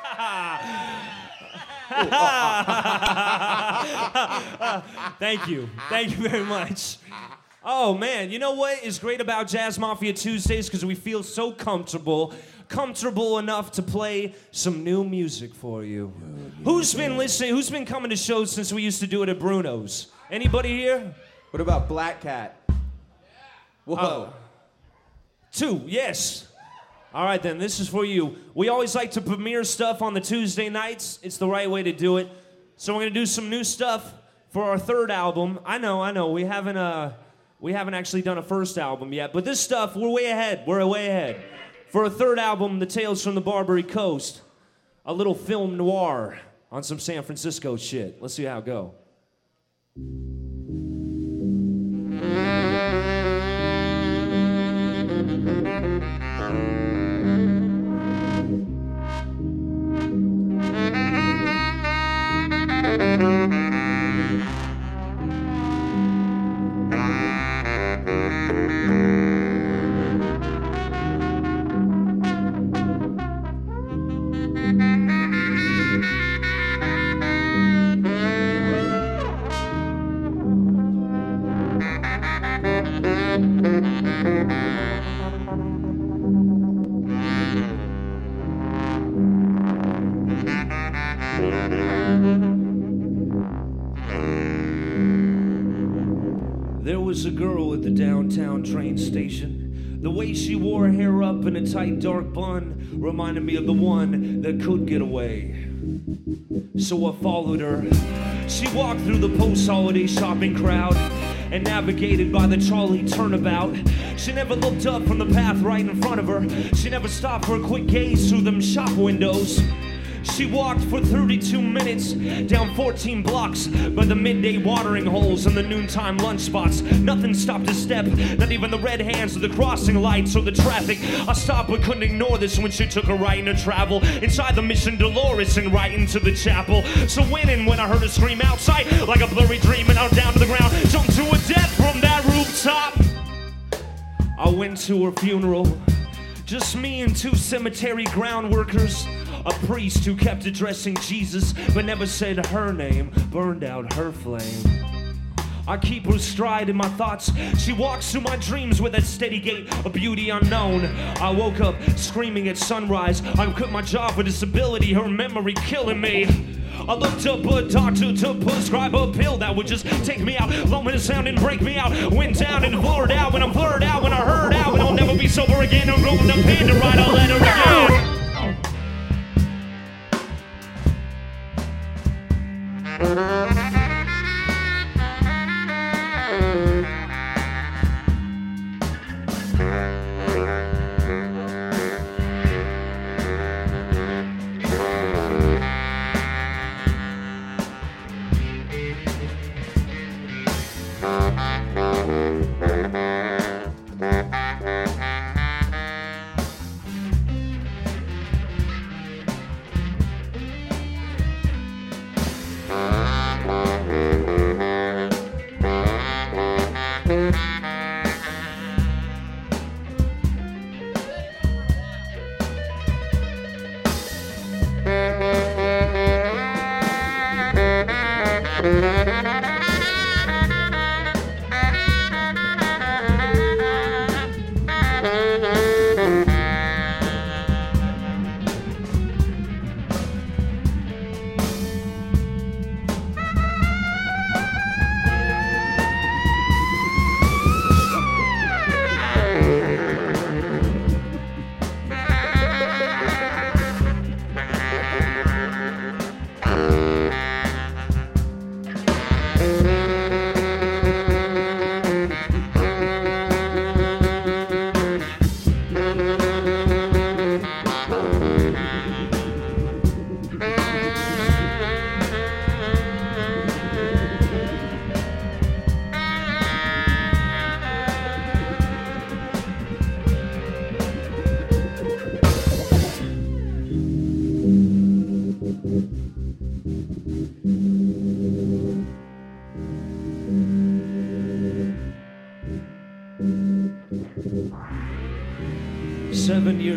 Thank you. Thank you very much. Oh, man, you know what is great about Jazz Mafia Tuesdays? Because we feel so comfortable enough to play some new music for you. Who's been listening? Who's been coming to shows since we used to do it at Bruno's? Anybody here? What about Black Cat? Whoa. 2, yes. All right, then, this is for you. We always like to premiere stuff on the Tuesday nights. It's the right way to do it. So we're going to do some new stuff for our 3rd album. I know. We haven't actually done a 1st album yet, but this stuff, we're way ahead. We're way ahead. For our 3rd album, The Tales from the Barbary Coast, a little film noir on some San Francisco shit. Let's see how it go. There was a girl at the downtown train station. The way she wore her hair up in a tight dark bun reminded me of the one that could get away. So I followed her. She walked through the post-holiday shopping crowd and navigated by the trolley turnabout. She never looked up from the path right in front of her. She never stopped for a quick gaze through them shop windows. She walked for 32 minutes down 14 blocks by the midday watering holes and the noontime lunch spots. Nothing stopped her step, not even the red hands of the crossing lights or the traffic. I stopped but couldn't ignore this when she took a right in her travel inside the Mission Dolores and right into the chapel. So when I heard her scream outside like a blurry dream and I'm down to the ground, jumped to her death from that rooftop. I went to her funeral, just me and 2 cemetery ground workers. A priest who kept addressing Jesus but never said her name burned out her flame. I keep her stride in my thoughts. She walks through my dreams with that steady gait, a beauty unknown. I woke up screaming at sunrise. I quit my job for disability, her memory killing me. I looked up a doctor to prescribe a pill that would just take me out, low in the sound and break me out. Went down and blurred out when I blurred out, when I heard out, and I'll never be sober again. I'm going to pen to write a letter again.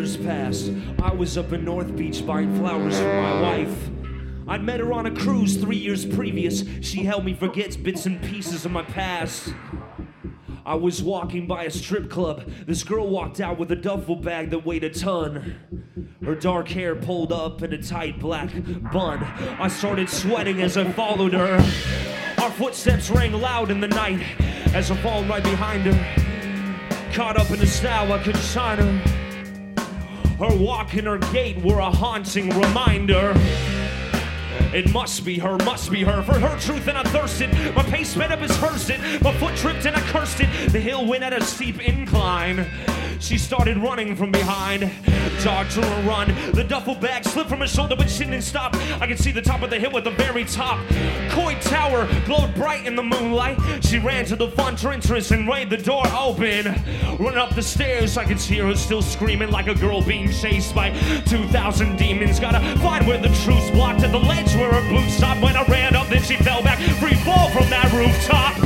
years passed. I was up in North Beach buying flowers for my wife. I'd met her on a cruise 3 years previous. She helped me forget bits and pieces of my past. I was walking by a strip club. This girl walked out with a duffel bag that weighed a ton. Her dark hair pulled up in a tight black bun. I started sweating as I followed her. Our footsteps rang loud in the night as I followed right behind her. Caught up in the style, I couldn't shine her. Her walk and her gait were a haunting reminder. It must be her, for her truth and I thirsted. My pace sped up as hers did, my foot tripped and I cursed it. The hill went at a steep incline. She started running from behind, jogged to a run. The duffel bag slipped from her shoulder, but she didn't stop. I could see the top of the hill at the very top. Coy Tower glowed bright in the moonlight. She ran to the front entrance and laid the door open. Running up the stairs, I could hear her still screaming like a girl being chased by 2,000 demons. Gotta find where the truth's blocked at the ledge where her boots stopped. When I ran up, then she fell back, free fall from that rooftop.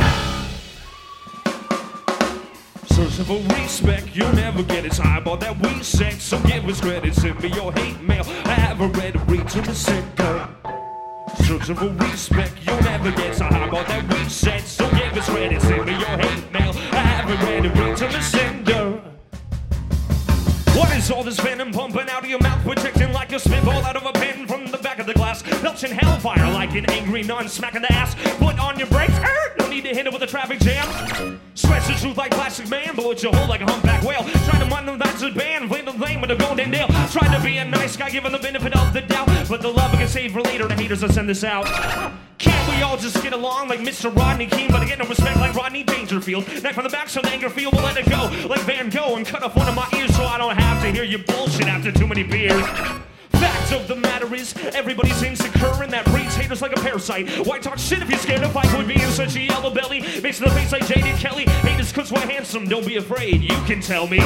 Search for respect, you'll never get its eyeball that we set. So give us credit, send me your hate mail. I haven't read a read to the center. Searching for respect, you'll never get its eyeball that we set. So give us credit, send me your hate mail. I haven't read a read to the sender. What is all this venom pumping out of your mouth, projecting like a spitball out of a pen from the back of the glass, belching hellfire like an angry nun smacking the ass? Put on your brakes, no need to hit it with a traffic jam. Stretch the truth like plastic man, blow at your hole like a humpback whale. Trying to mind them that's a band, flame the flame with a golden nail. Trying to be a nice guy, giving the benefit of the doubt, but the love we can save for later, the haters will send this out. Can't we all just get along like Mr. Rodney King, but I get no respect like Rodney Dangerfield? Neck from the back so the anger feel will let it go like Van Gogh and cut off one of my ears so I don't have to hear your bullshit after too many beers. Fact of the matter is, everybody's insecure and that breeds haters like a parasite. Why talk shit if you're scared to fight with being such a yellow belly? Makes the face like J.D. Kelly. Haters cause we're handsome, don't be afraid, you can tell me.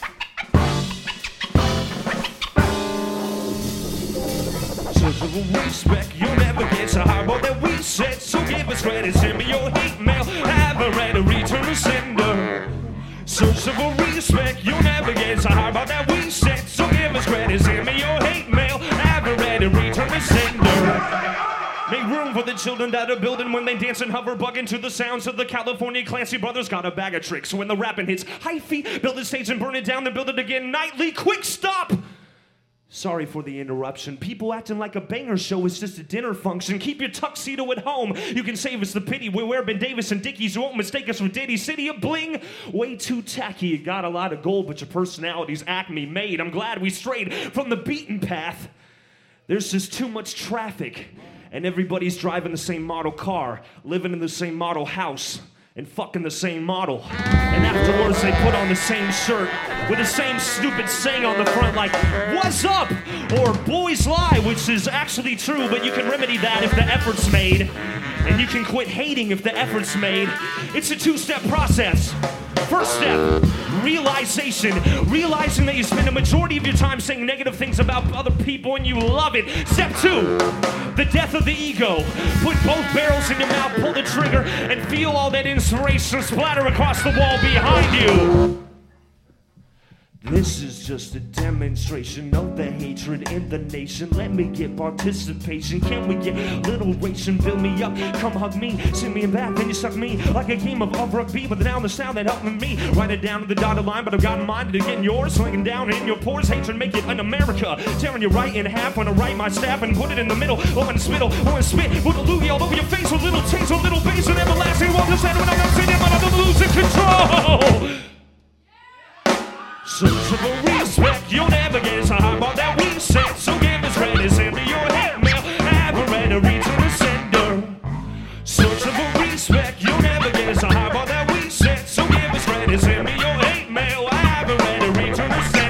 Search for respect, you'll never get so high more than we set. So give us credit, send me your hate mail. Have a read a return to sender. Search for respect, you'll never get so high about that we set. So give us credit, send me your hate mail. Have a read a return to sender. Make room for the children that are building when they dance and hover, bugging to the sounds of the California Clancy Brothers. Got a bag of tricks when the rapping hits. Hyphy, build the stage and burn it down, then build it again nightly. Quick stop! Sorry for the interruption. People acting like a banger show is just a dinner function. Keep your tuxedo at home. You can save us the pity. We wear Ben Davis and Dickies. You won't mistake us for Diddy. City of Bling, way too tacky. You got a lot of gold, but your personality's Acme made. I'm glad we strayed from the beaten path. There's just too much traffic, and everybody's driving the same model car, living in the same model house, and fucking the same model. And afterwards they put on the same shirt with the same stupid saying on the front like, "What's up?" or "Boys lie," which is actually true, but you can remedy that if the effort's made. And you can quit hating if the effort's made. It's a two-step process. First step, realization. Realizing that you spend a majority of your time saying negative things about other people and you love it. Step two, the death of the ego. Put both barrels in your mouth, pull the trigger, and feel all that inspiration splatter across the wall behind you. This is just a demonstration of the hatred in the nation. Let me get participation. Can we get alliteration? Build me up, come hug me, send me back, then you suck me like a game of rugby. But now the sound that helped me. Write it down to the dotted line, but I've got in mind to get yours. Slinging down in your pores, hatred make it in America. Tearing you right in half when I write my staff and put it in the middle. Oh, and spittle, oh, and spit. Put a loogie all over your face with little taste, a little bass, and everlasting. Walk the center when I'm not sitting, but I'm losing control. Search for respect, you'll never get so high about that we set. So give us credit, send me your hate mail. Have a read a read to the sender. Search for respect, you'll never get so high about that we set. So give us credit, send me your hate mail. Have a read a read to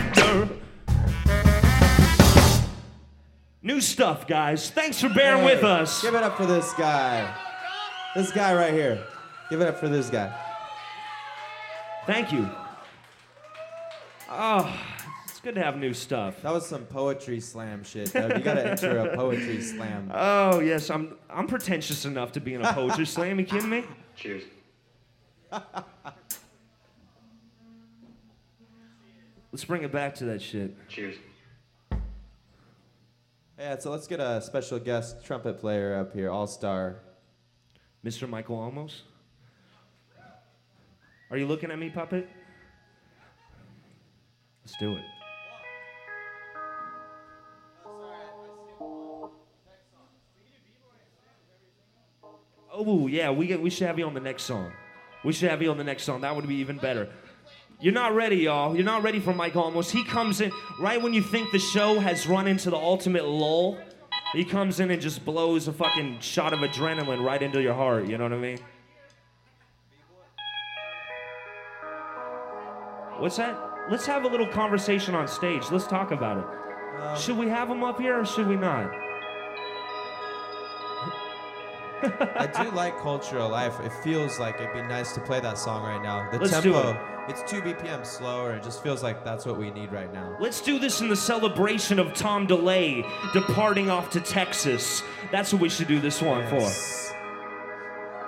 the sender. New stuff, guys. Thanks for bearing with us. Give it up for this guy. This guy right here. Give it up for this guy. Thank you. Oh, it's good to have new stuff. That was some poetry slam shit, Doug. You gotta enter a poetry slam. Oh, yes, I'm pretentious enough to be in a poetry slam. You kidding me? Cheers. Let's bring it back to that shit. Cheers. Yeah, so let's get a special guest trumpet player up here, all-star. Mr. Michael Olmos? Are you looking at me, Puppet? Let's do it. Oh, yeah, we should have you on the next song. We should have you on the next song. That would be even better. You're not ready, y'all. You're not ready for Mike Olmos. He comes in right when you think the show has run into the ultimate lull. He comes in and just blows a fucking shot of adrenaline right into your heart. You know what I mean? What's that? Let's have a little conversation on stage. Let's talk about it. Should we have him up here or should we not? I do like Cultural Life. It feels like it'd be nice to play that song right now. The Let's tempo, do it. it's 2 BPM slower. It just feels like that's what we need right now. Let's do this in the celebration of Tom DeLay departing off to Texas. That's what we should do this one for.